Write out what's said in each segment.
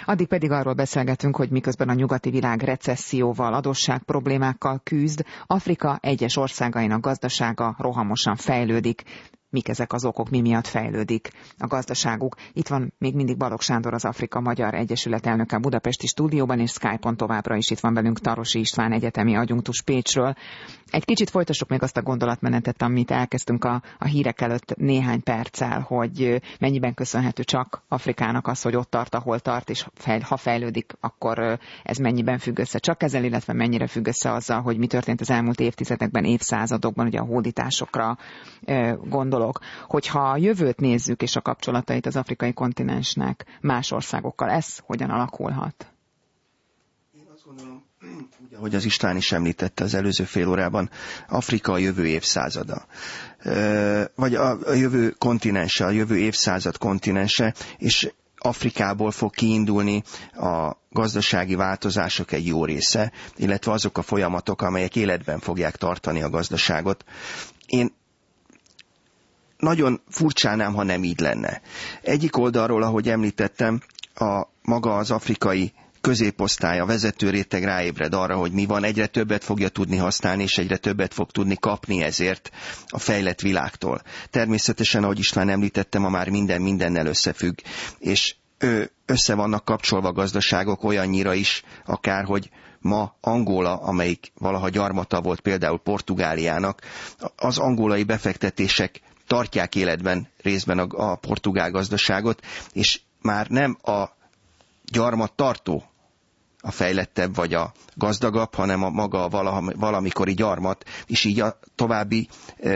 Addig pedig arról beszélgetünk, hogy miközben a nyugati világ recesszióval, adósságproblémákkal küzd, Afrika egyes országainak gazdasága rohamosan fejlődik. Mik ezek az okok, mi miatt fejlődik a gazdaságuk? Itt van még mindig Balogh Sándor, az Afrika Magyar Egyesület elnöke a budapesti stúdióban, és Skype-on továbbra is itt van velünk Tarosi István egyetemi adjunktus Pécsről. Egy kicsit folytassuk még azt a gondolatmenetet, amit elkezdtünk a hírek előtt néhány perccel, hogy mennyiben köszönhető csak Afrikának az, hogy ott tart, ahol tart, és ha fejlődik, akkor ez mennyiben függ össze csak ezzel, illetve mennyire függ össze azzal, hogy mi történt az elmúlt évtizedekben, évszázadokban, ugye a hódításokra gondolok. Hogyha a jövőt nézzük, és a kapcsolatait az afrikai kontinensnek más országokkal, ez hogyan alakulhat? Én azt gondolom, ahogy az István is említette az előző fél órában, Afrika a jövő évszázada. Vagy a jövő kontinense, a jövő évszázad kontinense, és Afrikából fog kiindulni a gazdasági változások egy jó része, illetve azok a folyamatok, amelyek életben fogják tartani a gazdaságot. Én nagyon furcsálnám, ha nem így lenne. Egyik oldalról, ahogy említettem, maga az afrikai középosztály, a vezető réteg ráébred arra, hogy mi van, egyre többet fogja tudni használni, és egyre többet fog tudni kapni ezért a fejlett világtól. Természetesen, ahogy István említette, ma már minden mindennel összefügg, és össze vannak kapcsolva a gazdaságok olyannyira is, akár, hogy ma Angola, amelyik valaha gyarmata volt például Portugáliának, az angolai befektetések tartják életben részben a portugál gazdaságot, és már nem a gyarmattartó a fejlettebb vagy a gazdagabb, hanem a maga valamikori gyarmat, és így a további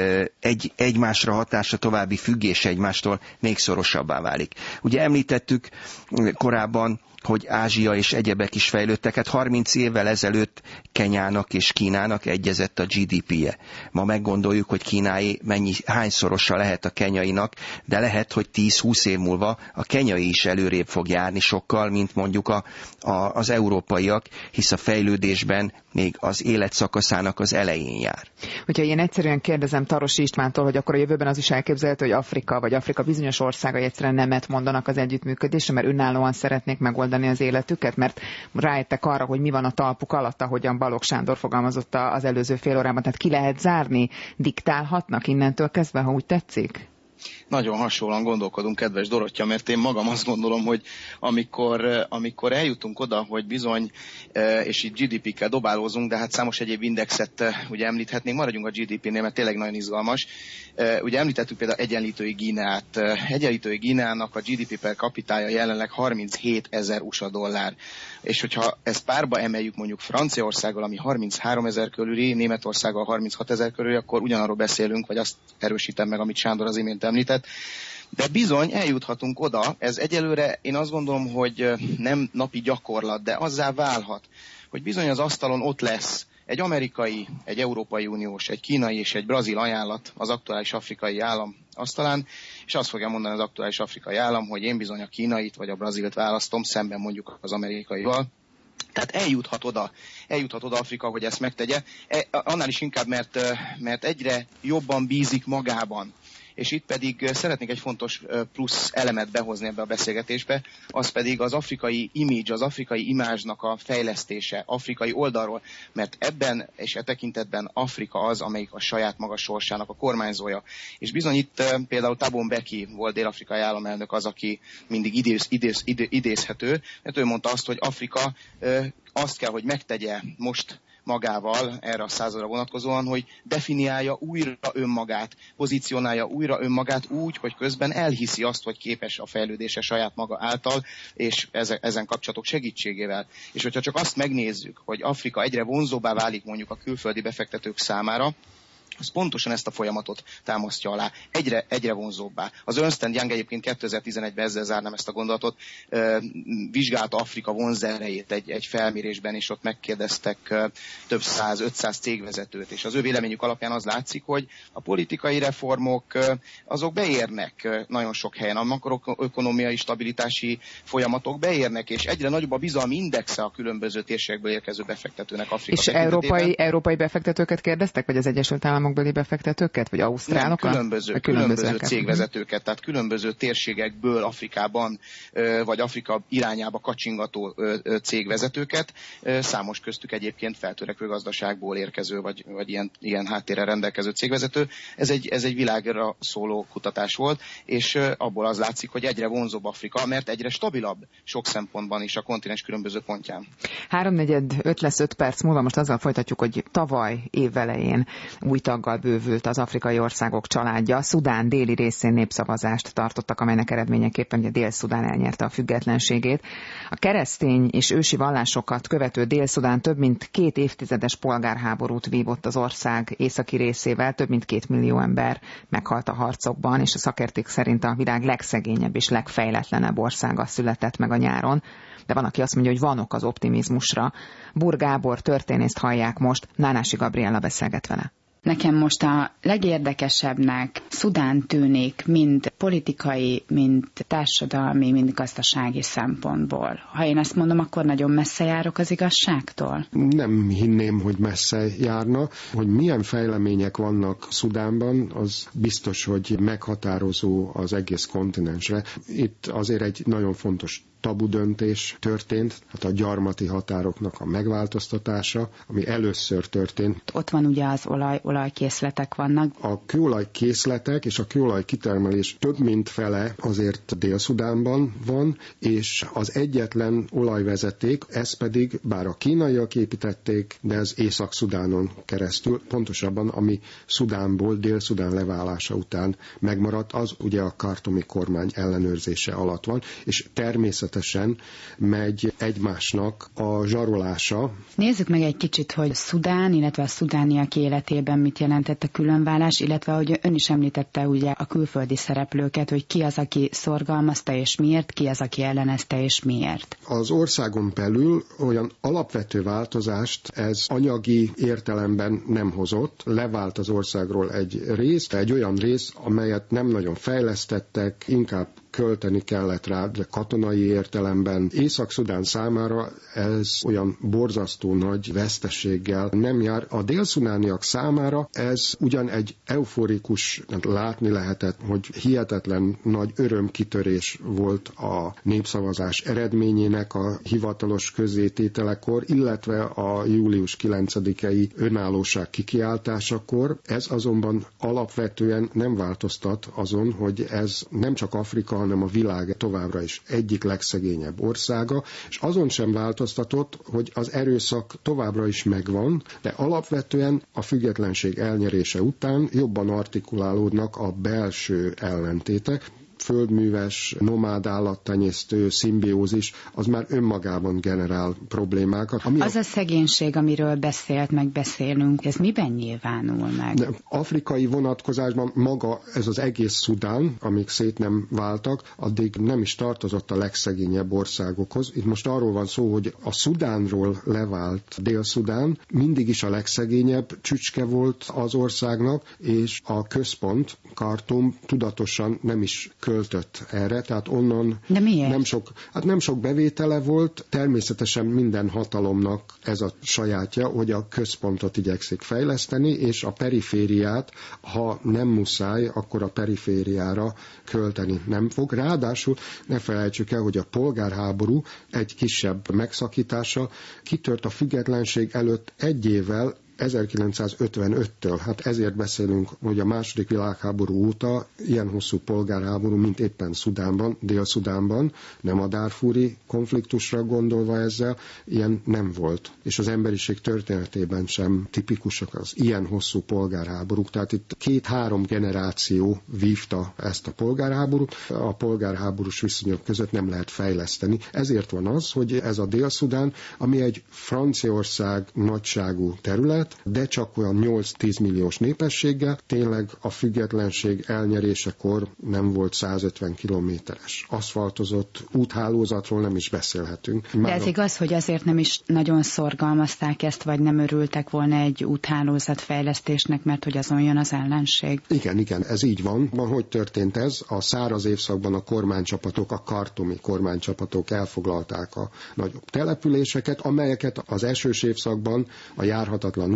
egymásra hatása, további függés egymástól még szorosabbá válik. Ugye említettük korábban, hogy Ázsia és egyebek is fejlődtek. Hát 30 évvel ezelőtt Kenyának és Kínának egyezett a GDP-je. Ma meggondoljuk, hogy Kínáé hányszorosa lehet a kenyainak, de lehet, hogy 10-20 év múlva a kenyai is előrébb fog járni sokkal, mint mondjuk az európaiak, hisz a fejlődésben még az életszakaszának az elején jár. Hogyha én egyszerűen kérdezem Tarosi Istvántól, hogy akkor a jövőben az is elképzelhető, hogy Afrika vagy Afrika bizonyos országai egyszerűen nemet mondanak az együttműködésre, mert önállóan szeretnék megoldani az életüket, mert rájöttek arra, hogy mi van a talpuk alatt, ahogyan Balogh Sándor fogalmazott az előző fél órában. Tehát ki lehet zárni, diktálhatnak innentől kezdve, ha úgy tetszik? Nagyon hasonlóan gondolkodunk, kedves Dorottya, mert én magam azt gondolom, hogy amikor eljutunk oda, hogy bizony, és itt GDP-kkel dobálózunk, de hát számos egyéb indexet ugye említhetnénk, maradjunk a GDP-nél, mert tényleg nagyon izgalmas. Ugye említettük például Egyenlítői Guineát. Egyenlítői Guineának a GDP per capitája jelenleg 37 000 USA dollár. És hogyha ezt párba emeljük mondjuk Franciaországgal, ami 33 000 körüli, Németországgal 36 000 körüli, akkor ugyanarról beszélünk, vagy azt erősítem meg, amit Sándor az imént említett. De bizony eljuthatunk oda, ez egyelőre én azt gondolom, hogy nem napi gyakorlat, de azzá válhat, hogy bizony az asztalon ott lesz egy amerikai, egy Európai Uniós, egy kínai és egy brazil ajánlat az aktuális afrikai állam asztalán, és azt fogja mondani az aktuális afrikai állam, hogy én bizony a kínait vagy a brazilt választom, szemben mondjuk az amerikaival. Tehát eljuthat oda Afrika, hogy ezt megtegye. Annál is inkább, mert egyre jobban bízik magában. És itt pedig szeretnék egy fontos plusz elemet behozni ebbe a beszélgetésbe, az pedig az afrikai image, az afrikai imázsnak a fejlesztése, afrikai oldalról, mert ebben és e tekintetben Afrika az, amelyik a saját maga sorsának a kormányzója. És bizony itt például Thabo Mbeki volt dél-afrikai államelnök az, aki mindig idézhető, mert ő mondta azt, hogy Afrika azt kell, hogy megtegye most magával erre a századra vonatkozóan, hogy definiálja újra önmagát, pozícionálja újra önmagát úgy, hogy közben elhiszi azt, hogy képes a fejlődése saját maga által, és ezen kapcsolatok segítségével. És hogyha csak azt megnézzük, hogy Afrika egyre vonzóbbá válik mondjuk a külföldi befektetők számára, az pontosan ezt a folyamatot támasztja alá, egyre vonzóbbá. Az Ernst & Young egyébként 2011-ben, ezzel zárnám ezt a gondolatot, vizsgálta Afrika vonzerejét egy felmérésben, és ott megkérdeztek több 500 cégvezetőt, és az ő véleményük alapján az látszik, hogy a politikai reformok azok beérnek nagyon sok helyen, a makroökonomiai stabilitási folyamatok beérnek, és egyre nagyobb a bizalmi indexe a különböző térségekből érkező befektetőnek Afrika tekintetében. És európai befektetőket kérdeztek, vagy az Egyesült Államok Államokbeli befektetőket, vagy ausztrálokat? Különböző cégvezetőket, tehát különböző térségekből Afrikában, vagy Afrika irányába kacsingató cégvezetőket, számos köztük egyébként feltörekvő gazdaságból érkező, vagy ilyen háttérrel rendelkező cégvezető. Ez egy világra szóló kutatás volt, és abból az látszik, hogy egyre vonzóbb Afrika, mert egyre stabilabb sok szempontban is a kontinens különböző pontján. 3:45 lesz 5 perc múlva, most azzal folytatjuk, hogy tavaly évelején új taggal bővült az afrikai országok családja. Szudán déli részén népszavazást tartottak, amelynek eredményeképpen ugye Dél-Szudán elnyerte a függetlenségét. A keresztény és ősi vallásokat követő Dél-Szudán több mint 2 évtizedes polgárháborút vívott az ország északi részével, több mint 2 millió ember meghalt a harcokban, és a szakértők szerint a világ legszegényebb és legfejletlenebb országa született meg a nyáron. De van, aki azt mondja, hogy van ok az optimizmusra. Bur Gábor történészt hallják most, Nánási Gabriella beszélget vele. Nekem most a legérdekesebbnek Szudán tűnik, mind politikai, mind társadalmi, mind gazdasági szempontból. Ha én ezt mondom, akkor nagyon messze járok az igazságtól? Nem hinném, hogy messze járna. Hogy milyen fejlemények vannak Szudánban, az biztos, hogy meghatározó az egész kontinensre. Itt azért egy nagyon fontos tabu döntés történt, hát a gyarmati határoknak a megváltoztatása, ami először történt. Ott van ugye az olajkészletek vannak. A kőolajkészletek és a kőolaj kitermelés több mint fele azért Dél-Szudánban van, és az egyetlen olajvezeték, ez pedig, bár a kínaiak építették, de ez Észak-Szudánon keresztül, pontosabban ami Szudánból, Dél-Szudán leválása után megmaradt, az ugye a khartoumi kormány ellenőrzése alatt van, és természetesen megy egymásnak a zsarolása. Nézzük meg egy kicsit, hogy Szudán, illetve a szudániak életében mit jelentett a különvállás, illetve hogy ön is említette ugye a külföldi szereplőket, hogy ki az, aki szorgalmazta és miért, ki az, aki ellenezte és miért. Az országon belül olyan alapvető változást ez anyagi értelemben nem hozott. Levált az országról egy rész, egy olyan rész, amelyet nem nagyon fejlesztettek, inkább költeni kellett rá, de katonai értelemben. Észak-Szudán számára ez olyan borzasztó nagy veszteséggel nem jár. A dél-szudániak számára ez ugyan egy euforikus, látni lehetett, hogy hihetetlen nagy örömkitörés volt a népszavazás eredményének a hivatalos közzétételekor, illetve a július 9-i önállóság kikiáltásakor. Ez azonban alapvetően nem változtat azon, hogy ez nem csak Afrika, hanem a világ továbbra is egyik legszegényebb országa, és azon sem változtatott, hogy az erőszak továbbra is megvan, de alapvetően a függetlenség elnyerése után jobban artikulálódnak a belső ellentétek. Földműves, nomád állattenyésztő szimbiózis, az már önmagában generál problémákat. Az a szegénység, amiről beszélünk, ez miben nyilvánul meg? De afrikai vonatkozásban maga ez az egész Szudán, amíg szét nem váltak, addig nem is tartozott a legszegényebb országokhoz. Itt most arról van szó, hogy a Szudánról levált Dél-Szudán mindig is a legszegényebb csücske volt az országnak, és a központ, Khartoum tudatosan nem is költött erre, tehát onnan nem sok bevétele volt, természetesen minden hatalomnak ez a sajátja, hogy a központot igyekszik fejleszteni, és a perifériát, ha nem muszáj, akkor a perifériára költeni nem fog. Ráadásul ne felejtsük el, hogy a polgárháború egy kisebb megszakítása kitört a függetlenség előtt egy évvel, 1955-től, hát ezért beszélünk, hogy a második világháború óta ilyen hosszú polgárháború, mint éppen Szudánban, Dél-Szudánban, nem a dárfúri konfliktusra gondolva ezzel, ilyen nem volt. És az emberiség történetében sem tipikusak az ilyen hosszú polgárháborúk. Tehát itt 2-3 generáció vívta ezt a polgárháborút, a polgárháborús viszonyok között nem lehet fejleszteni. Ezért van az, hogy ez a Dél-Szudán, ami egy Franciaország nagyságú terület, de csak olyan 8-10 milliós népességgel, tényleg a függetlenség elnyerésekor nem volt 150 kilométeres aszfaltozott úthálózatról nem is beszélhetünk. De ez igaz, hogy azért nem is nagyon szorgalmazták ezt, vagy nem örültek volna egy úthálózat fejlesztésnek, mert hogy azon jön az ellenség? Igen, ez így van. Hogy történt ez? A száraz évszakban a kormánycsapatok, a khartoumi kormánycsapatok elfoglalták a nagyobb településeket, amelyeket az esős évszakban a járhatatlan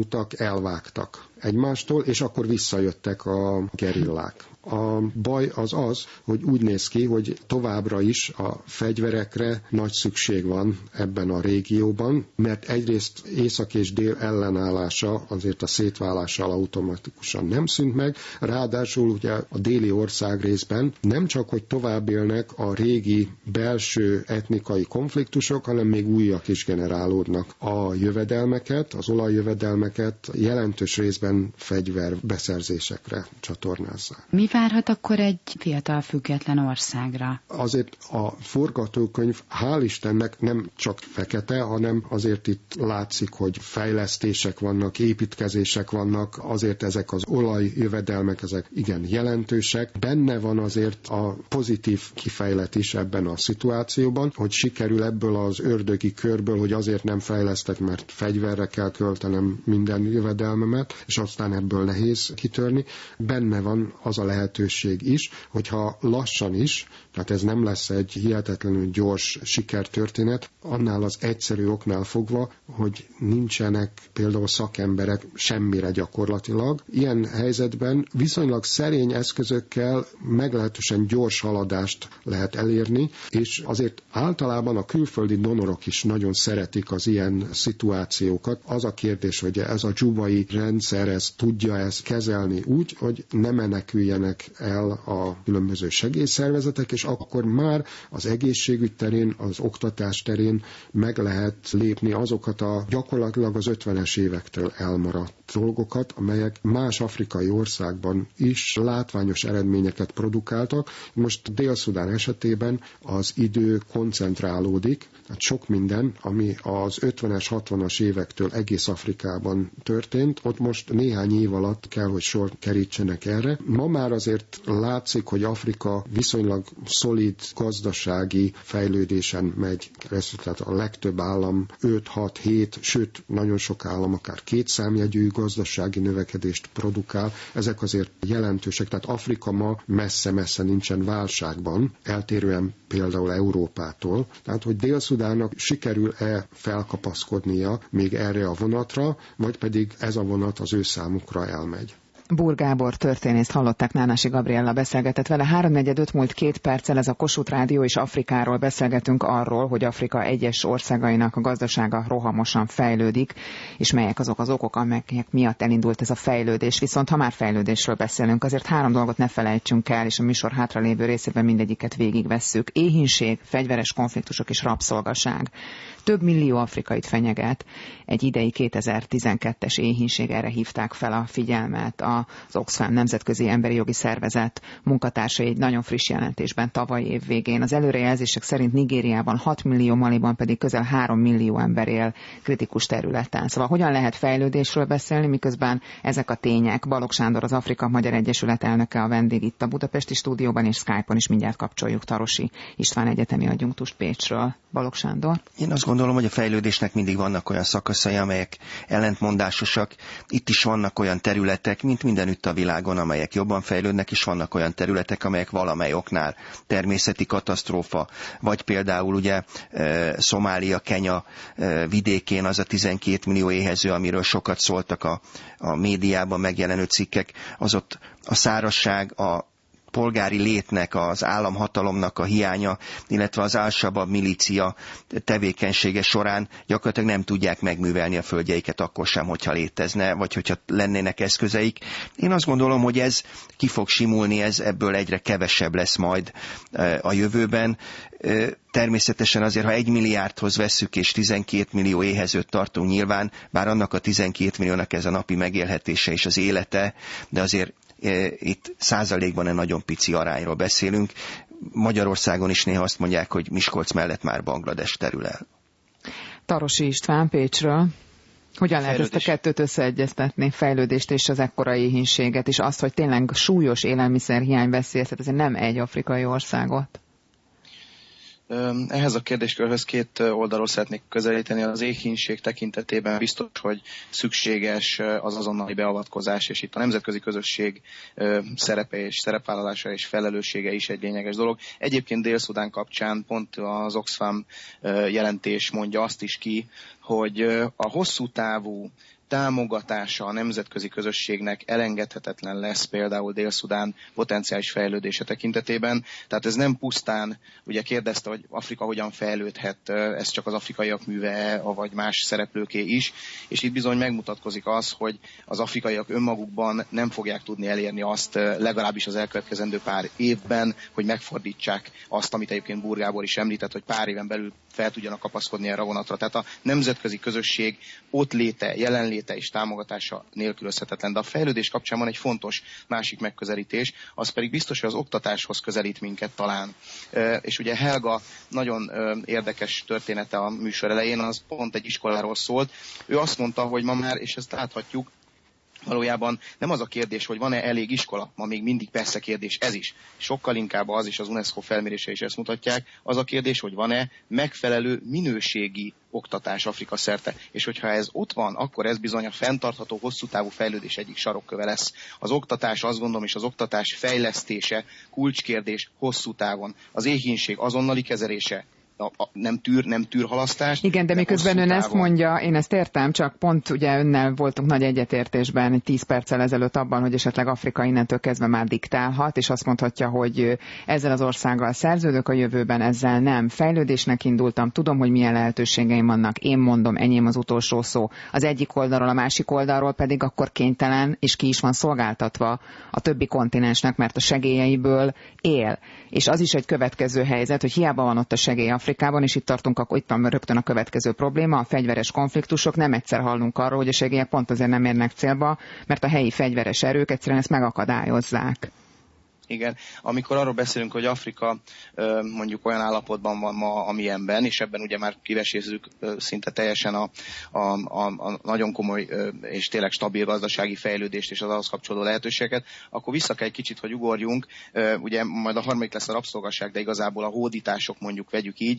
utak elvágtak egymástól, és akkor visszajöttek a gerillák. A baj az, hogy úgy néz ki, hogy továbbra is a fegyverekre nagy szükség van ebben a régióban, mert egyrészt észak és dél ellenállása azért a szétválással automatikusan nem szűnt meg, ráadásul ugye a déli országrészben nem csak, hogy tovább élnek a régi belső etnikai konfliktusok, hanem még újak is generálódnak. A jövedelmeket, az olajjövedelmeket jelentős részben fegyverbeszerzésekre csatornázzák. Mi várhat akkor egy fiatal független országra? Azért a forgatókönyv hál' Istennek nem csak fekete, hanem azért itt látszik, hogy fejlesztések vannak, építkezések vannak, azért ezek az olajjövedelmek, ezek igen jelentősek. Benne van azért a pozitív kifejlet is ebben a szituációban, hogy sikerül ebből az ördögi körből, hogy azért nem fejlesztek, mert fegyverre kell költenem minden jövedelmemet, és aztán ebből nehéz kitörni. Benne van az a lehetőség is, hogyha lassan is, tehát ez nem lesz egy hihetetlenül gyors sikertörténet, annál az egyszerű oknál fogva, hogy nincsenek például szakemberek semmire gyakorlatilag. Ilyen helyzetben viszonylag szerény eszközökkel meglehetősen gyors haladást lehet elérni, és azért általában a külföldi donorok is nagyon szeretik az ilyen szituációkat. Az a kérdés, hogy ez a dzsubai rendszer, ez tudja ezt kezelni úgy, hogy ne meneküljenek el a különböző segélyszervezetek, és akkor már az egészségügy terén, az oktatás terén meg lehet lépni azokat a gyakorlatilag az 50-es évektől elmaradt dolgokat, amelyek más afrikai országban is látványos eredményeket produkáltak. Most Dél-Szudán esetében az idő koncentrálódik, hát sok minden, ami az 50-es, 60-as évektől egész Afrikában történt, ott most néhány év alatt kell, hogy sor kerítsenek erre. Ma már azért látszik, hogy Afrika viszonylag szolid gazdasági fejlődésen megy keresztül, tehát a legtöbb állam 5-6-7, sőt nagyon sok állam akár 2 számjegyű gazdasági növekedést produkál. Ezek azért jelentősek, tehát Afrika ma messze-messze nincsen válságban, eltérően például Európától. Tehát, hogy Dél-Szudánnak sikerül-e felkapaszkodnia még erre a vonatra, vagy pedig ez a vonat az ő számukra elmegy. Búr Gábor történészt hallották, Nánási Gabriella beszélgetett vele. 3:45 múlt 2 perccel, ez a Kossuth Rádió, és Afrikáról beszélgetünk, arról, hogy Afrika egyes országainak a gazdasága rohamosan fejlődik, és melyek azok az okok, amelyek miatt elindult ez a fejlődés. Viszont ha már fejlődésről beszélünk, azért 3 dolgot ne felejtsünk el, és a műsor hátralévő részében mindegyiket végigvesszük. Éhínség, fegyveres konfliktusok és rabszolgaság. Több millió afrikait fenyeget. Egy idei 2012-es éhínség, erre hívták fel a figyelmet az Oxfam Nemzetközi Emberi Jogi Szervezet munkatársai egy nagyon friss jelentésben tavaly év végén. Az előrejelzések szerint Nigériában 6 millió, Maliban pedig közel 3 millió ember él kritikus területen. Szóval hogyan lehet fejlődésről beszélni, miközben ezek a tények? Balogh Sándor, az Afrika Magyar Egyesület elnöke a vendég itt a budapesti stúdióban, és Skype-on is mindjárt kapcsoljuk Tarosi István egyetemi adjunktust Pécsről. Balogh Sándor. Én azt gondolom, hogy a fejlődésnek mindig vannak olyan szakaszai, amelyek ellentmondásosak. Itt is vannak olyan területek, mint mindenütt a világon, amelyek jobban fejlődnek, és vannak olyan területek, amelyek valamely oknál természeti katasztrófa, vagy például ugye Szomália, Kenya vidékén az a 12 millió éhező, amiről sokat szóltak a médiában megjelenő cikkek, az ott a szárazság, a polgári létnek, az államhatalomnak a hiánya, illetve az Al-Shabaab milícia tevékenysége során gyakorlatilag nem tudják megművelni a földjeiket akkor sem, hogyha létezne, vagy hogyha lennének eszközeik. Én azt gondolom, hogy ez ki fog simulni, ebből egyre kevesebb lesz majd a jövőben. Természetesen azért, ha 1 milliárdhoz vesszük, és 12 millió éhezőt tartunk nyilván, bár annak a 12 milliónak ez a napi megélhetése és az élete, de azért itt százalékban egy nagyon pici arányról beszélünk. Magyarországon is néha azt mondják, hogy Miskolc mellett már Banglades terül el. Tarosi István Pécsről. Hogyan lehet ezt a kettőt összeegyeztetni, fejlődést és az ekkora éhínséget, és azt, hogy tényleg súlyos élelmiszerhiány veszélyeztet, ez nem egy afrikai országot? Ehhez a kérdéskörhöz 2 oldalról szeretnék közelíteni. Az éhínség tekintetében biztos, hogy szükséges az azonnali beavatkozás, és itt a nemzetközi közösség szerepe és szerepvállalása és felelőssége is egy lényeges dolog. Egyébként Dél-Szudán kapcsán pont az Oxfam jelentés mondja azt is ki, hogy a hosszú távú támogatása a nemzetközi közösségnek elengedhetetlen lesz például Dél-Szudán potenciális fejlődése tekintetében. Tehát ez nem pusztán, ugye kérdezte, hogy Afrika hogyan fejlődhet, ez csak az afrikaiak műve, vagy más szereplőké is, és itt bizony megmutatkozik az, hogy az afrikaiak önmagukban nem fogják tudni elérni azt, legalábbis az elkövetkezendő pár évben, hogy megfordítsák azt, amit egyébként Búr Gábor is említett, hogy pár éven belül fel tudjanak kapaszkodni erre a vonatra. Tehát a nemzetközi közösség ott léte, jelenléte és támogatása nélkülözhetetlen. De a fejlődés kapcsán van egy fontos másik megközelítés, az pedig biztos, hogy az oktatáshoz közelít minket talán. És ugye Helga nagyon érdekes története a műsor elején, az pont egy iskoláról szólt. Ő azt mondta, hogy ma már, és ezt láthatjuk, valójában nem az a kérdés, hogy van-e elég iskola, ma még mindig persze kérdés ez is. Sokkal inkább az, és az UNESCO felmérése is ezt mutatják, az a kérdés, hogy van-e megfelelő minőségi oktatás Afrika szerte. És hogyha ez ott van, akkor ez bizony a fenntartható, hosszú távú fejlődés egyik sarokköve lesz. Az oktatás, azt gondolom, és az oktatás fejlesztése kulcskérdés hosszú távon. Az éhínség azonnali kezelése, nem tűr halasztást. Igen, de miközben ön ezt mondja, én ezt értem, csak pont ugye önnel voltunk nagy egyetértésben 10 perccel ezelőtt abban, hogy esetleg Afrika innentől kezdve már diktálhat, és azt mondhatja, hogy ezzel az országgal szerződök a jövőben, ezzel nem. Fejlődésnek indultam, tudom, hogy milyen lehetőségeim vannak, én mondom, enyém az utolsó szó. Az egyik oldalról, a másik oldalról pedig akkor kénytelen, és ki is van szolgáltatva a többi kontinensnek, mert a segélyeiből él. És az is egy következő helyzet, hogy hiába van ott a segély Afrikában, és itt tartunk, itt van rögtön a következő probléma, a fegyveres konfliktusok. Nem egyszer hallunk arról, hogy a segélyek pont azért nem érnek célba, mert a helyi fegyveres erők egyszerűen ezt megakadályozzák. Igen, amikor arról beszélünk, hogy Afrika mondjuk olyan állapotban van ma, amilyenben, és ebben ugye már kivesézzük szinte teljesen a nagyon komoly és tényleg stabil gazdasági fejlődést és az ahhoz kapcsolódó lehetőségeket, akkor vissza kell egy kicsit, hogy ugorjunk, ugye majd a harmadik lesz a rabszolgaság, de igazából a hódítások, mondjuk vegyük így,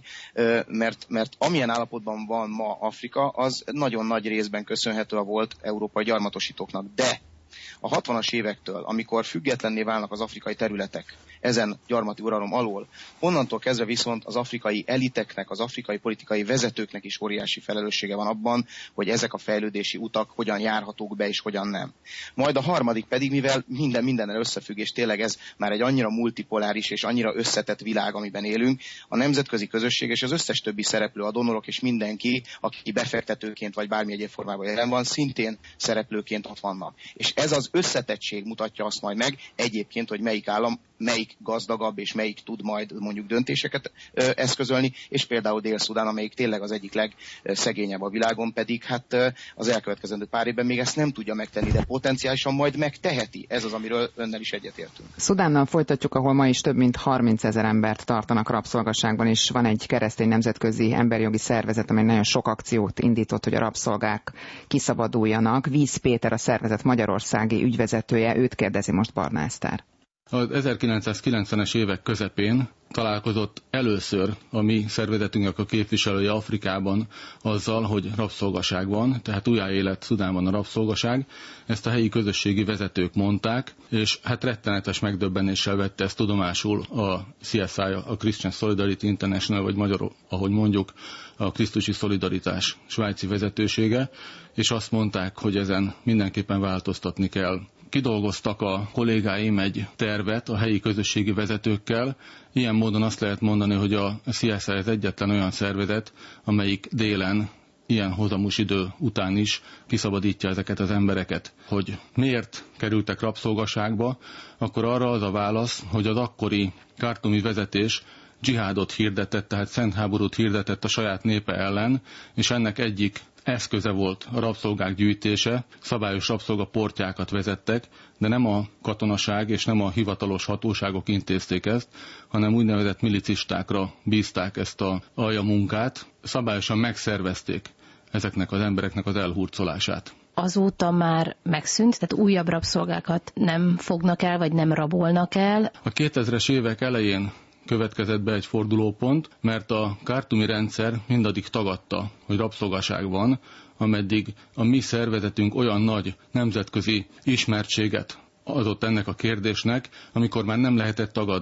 mert amilyen állapotban van ma Afrika, az nagyon nagy részben köszönhető a volt európai gyarmatosítóknak, de a 60-as évektől, amikor függetlenné válnak az afrikai területek ezen gyarmati uralom alól, onnantól kezdve viszont az afrikai eliteknek, az afrikai politikai vezetőknek is óriási felelőssége van abban, hogy ezek a fejlődési utak hogyan járhatók be és hogyan nem. Majd a harmadik pedig, mivel mindennel összefügg, és tényleg ez már egy annyira multipoláris és annyira összetett világ, amiben élünk, a nemzetközi közösség és az összes többi szereplő, a donorok és mindenki, aki befektetőként vagy bármi egyéb formában jelen van, szintén szereplőként ott vannak. És ez az összetettség mutatja azt majd meg egyébként, hogy melyik állam, melyik gazdagabb, és melyik tud majd mondjuk döntéseket eszközölni, és például Dél-Szudán, amelyik tényleg az egyik legszegényebb a világon, pedig hát az elkövetkezendő pár évben még ezt nem tudja megtenni, de potenciálisan majd megteheti. Ez az, amiről önnel is egyetértünk. Szudánnal folytatjuk, ahol ma is több mint 30 000 embert tartanak rabszolgaságban, és van egy keresztény nemzetközi emberjogi szervezet, amely nagyon sok akciót indított, hogy a rabszolgák kiszabaduljanak. Víz Péter, a szervezet magyarországi ügyvezetője, őt kérdezi most Barna Eszter. Az 1990-es évek közepén találkozott először a mi szervezetünknek a képviselője Afrikában azzal, hogy rabszolgaság van, tehát újjáélet Szudánban a rabszolgaság. Ezt a helyi közösségi vezetők mondták, és hát rettenetes megdöbbenéssel vette ezt tudomásul a CSI, a Christian Solidarity International, vagy magyarul, ahogy mondjuk, a Krisztusi Szolidaritás svájci vezetősége, és azt mondták, hogy ezen mindenképpen változtatni kell. Kidolgoztak a kollégáim egy tervet a helyi közösségi vezetőkkel. Ilyen módon azt lehet mondani, hogy a CSI az egyetlen olyan szervezet, amelyik délen ilyen hozamos idő után is kiszabadítja ezeket az embereket. Hogy miért kerültek rabszolgaságba, akkor arra az a válasz, hogy az akkori khartoumi vezetés dzsihádot hirdetett, tehát szent háborút hirdetett a saját népe ellen, és ennek egyik eszköze volt a rabszolgák gyűjtése, szabályos rabszolgaportyákat vezettek, de nem a katonaság és nem a hivatalos hatóságok intézték ezt, hanem úgynevezett milicistákra bízták ezt a aljamunkát, szabályosan megszervezték ezeknek az embereknek az elhurcolását. Azóta már megszűnt, tehát újabb rabszolgákat nem fognak el, vagy nem rabolnak el. A 2000-es évek elején következett be egy fordulópont, mert a khartoumi rendszer mindaddig tagadta, hogy rabszolgaság van, ameddig a mi szervezetünk olyan nagy nemzetközi ismertséget adott ennek a kérdésnek, amikor már nem lehetett tagadni.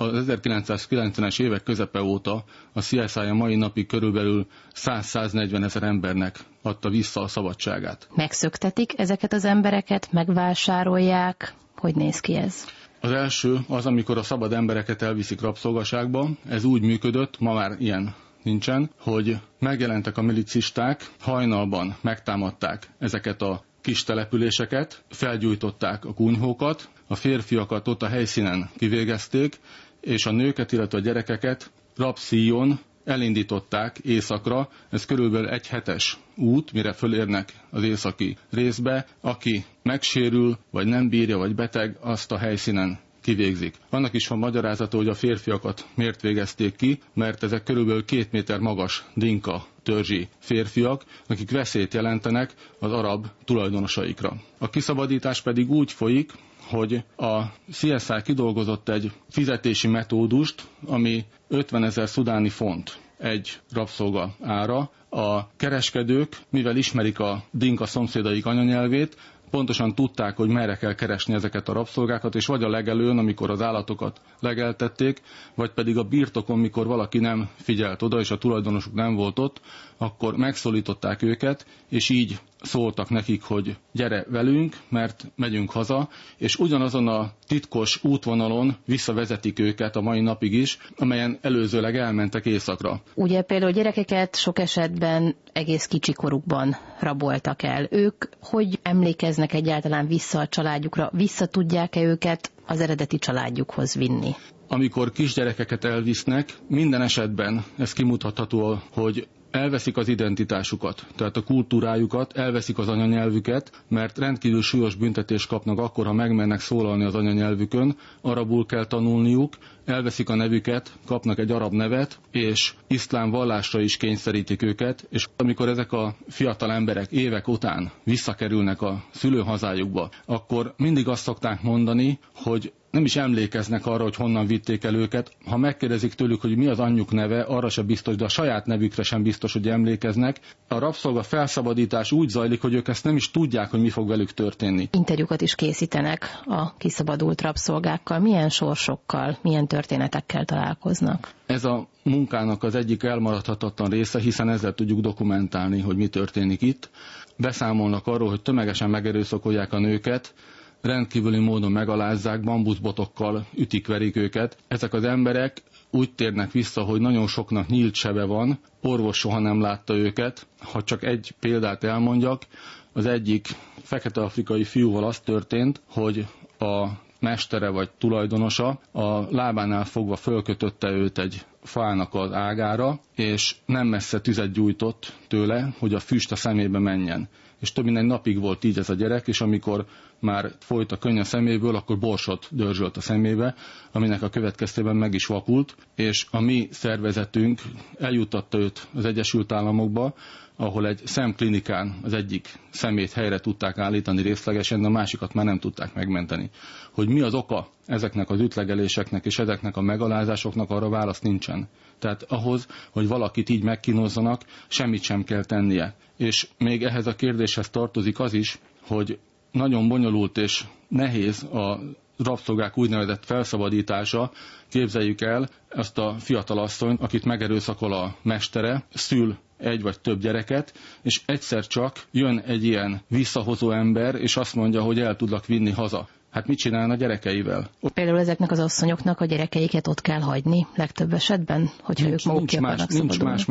Az 1990-es évek közepe óta a CSI a mai napig körülbelül 100-140 ezer embernek adta vissza a szabadságát. Megszöktetik ezeket az embereket, megvásárolják? Hogy néz ki ez? Az első az, amikor a szabad embereket elviszik rabszolgaságba. Ez úgy működött, ma már ilyen nincsen, hogy megjelentek a milicisták, hajnalban megtámadták ezeket a kis településeket, felgyújtották a kunyhókat, a férfiakat ott a helyszínen kivégezték, és a nőket, illetve a gyerekeket rabszíjon elindították északra. Ez körülbelül egy hetes út, mire fölérnek az északi részbe. Aki megsérül, vagy nem bírja, vagy beteg, azt a helyszínen kivégzik. Annak is van magyarázata, hogy a férfiakat miért végezték ki, mert ezek körülbelül 2 méter magas dinka törzsi férfiak, akik veszélyt jelentenek az arab tulajdonosaikra. A kiszabadítás pedig úgy folyik, hogy a CSI kidolgozott egy fizetési metódust, ami 50 000 szudáni font egy rabszolga ára. A kereskedők, mivel ismerik a dinka szomszédaik anyanyelvét, pontosan tudták, hogy merre kell keresni ezeket a rabszolgákat, és vagy a legelőn, amikor az állatokat legeltették, vagy pedig a birtokon, mikor valaki nem figyelt oda, és a tulajdonosuk nem volt ott, akkor megszólították őket, és így szóltak nekik, hogy gyere velünk, mert megyünk haza, és ugyanazon a titkos útvonalon visszavezetik őket a mai napig is, amelyen előzőleg elmentek északra. Ugye például gyerekeket sok esetben egész kicsi korukban raboltak el. Ők hogy emlékeznek egyáltalán vissza a családjukra? Vissza tudják-e őket az eredeti családjukhoz vinni? Amikor kisgyerekeket elvisznek, minden esetben ez kimutatható, hogy elveszik az identitásukat, tehát a kultúrájukat, elveszik az anyanyelvüket, mert rendkívül súlyos büntetést kapnak akkor, ha megmennek szólalni az anyanyelvükön, arabul kell tanulniuk, elveszik a nevüket, kapnak egy arab nevet, és iszlám vallásra is kényszerítik őket, és amikor ezek a fiatal emberek évek után visszakerülnek a szülőhazájukba, akkor mindig azt szokták mondani, hogy nem is emlékeznek arra, hogy honnan vitték el őket. Ha megkérdezik tőlük, hogy mi az anyjuk neve, arra sem biztos, de a saját nevükre sem biztos, hogy emlékeznek. A rabszolga felszabadítás úgy zajlik, hogy ők ezt nem is tudják, hogy mi fog velük történni. Interjúkat is készítenek a kiszabadult rabszolgákkal. Milyen sorsokkal, milyen történetekkel találkoznak? Ez a munkának az egyik elmaradhatatlan része, hiszen ezzel tudjuk dokumentálni, hogy mi történik itt. Beszámolnak arról, hogy tömegesen megerőszakolják a nőket, rendkívüli módon megalázzák, bambuszbotokkal ütik-verik őket. Ezek az emberek úgy térnek vissza, hogy nagyon soknak nyílt sebe van, orvos soha nem látta őket. Ha csak egy példát elmondjak, az egyik fekete-afrikai fiúval az történt, hogy a mestere vagy tulajdonosa a lábánál fogva fölkötötte őt egy fának az ágára, és nem messze tüzet gyújtott tőle, hogy a füst a szemébe menjen. És több mint egy napig volt így ez a gyerek, és amikor már folyt a könny a szeméből, akkor borsot dörzsölt a szemébe, aminek a következtében meg is vakult, és a mi szervezetünk eljuttatta őt az Egyesült Államokba, ahol egy szemklinikán az egyik szemét helyre tudták állítani részlegesen, de a másikat már nem tudták megmenteni. Hogy mi az oka ezeknek az ütlegeléseknek és ezeknek a megalázásoknak, arra válasz nincsen. Tehát ahhoz, hogy valakit így megkínozzanak, semmit sem kell tennie. És még ehhez a kérdéshez tartozik az is, hogy nagyon bonyolult és nehéz a rabszolgák úgynevezett felszabadítása. Képzeljük el azt a fiatalasszonyt, akit megerőszakol a mestere, szül egy vagy több gyereket, és egyszer csak jön egy ilyen visszahozó ember, és azt mondja, hogy el tudlak vinni haza. Hát mit csinálna a gyerekeivel? Például ezeknek az asszonyoknak a gyerekeiket ott kell hagyni legtöbb esetben, hogyha ők maguk ki akarnak szabadulni.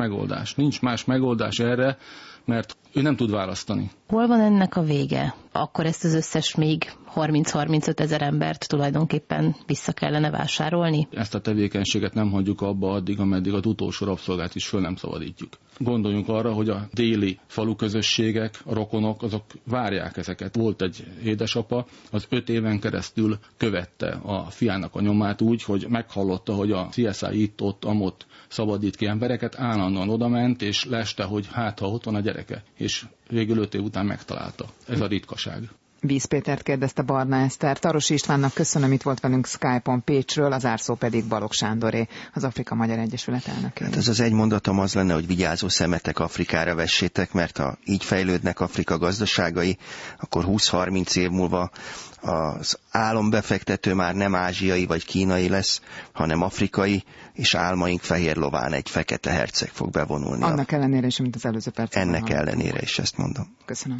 Nincs más megoldás erre, mert ő nem tud választani. Hol van ennek a vége? Akkor ezt az összes még 30-35 ezer embert tulajdonképpen vissza kellene vásárolni? Ezt a tevékenységet nem hagyjuk abba addig, ameddig az utolsó rabszolgát is föl nem szabadítjuk. Gondoljunk arra, hogy a déli faluközösségek, a rokonok, azok várják ezeket. Volt egy édesapa, az 5 éven keresztül követte a fiának a nyomát úgy, hogy meghallotta, hogy a CSI itt-ott, amott szabadít ki embereket, állandóan odament, és leste, hogy hát ha ott van a gyereke, és végül 5 év után megtalálta. Ez a ritkaság. Víz Pétert kérdezte Barna Eszter. Tarosi Istvánnak köszönöm, itt volt velünk Skype-on Pécsről, az zárszó pedig Balogh Sándoré, az Afrika Magyar Egyesület elnöke. Hát ez az egy mondatom az lenne, hogy vigyázó szemetek Afrikára vessétek, mert ha így fejlődnek Afrika gazdaságai, akkor 20-30 év múlva az álombefektető már nem ázsiai vagy kínai lesz, hanem afrikai, és álmaink fehér lován egy fekete herceg fog bevonulni. Annak ellenére is, mint az előző percben. Ennek ellenére is ezt mondom. Köszönöm.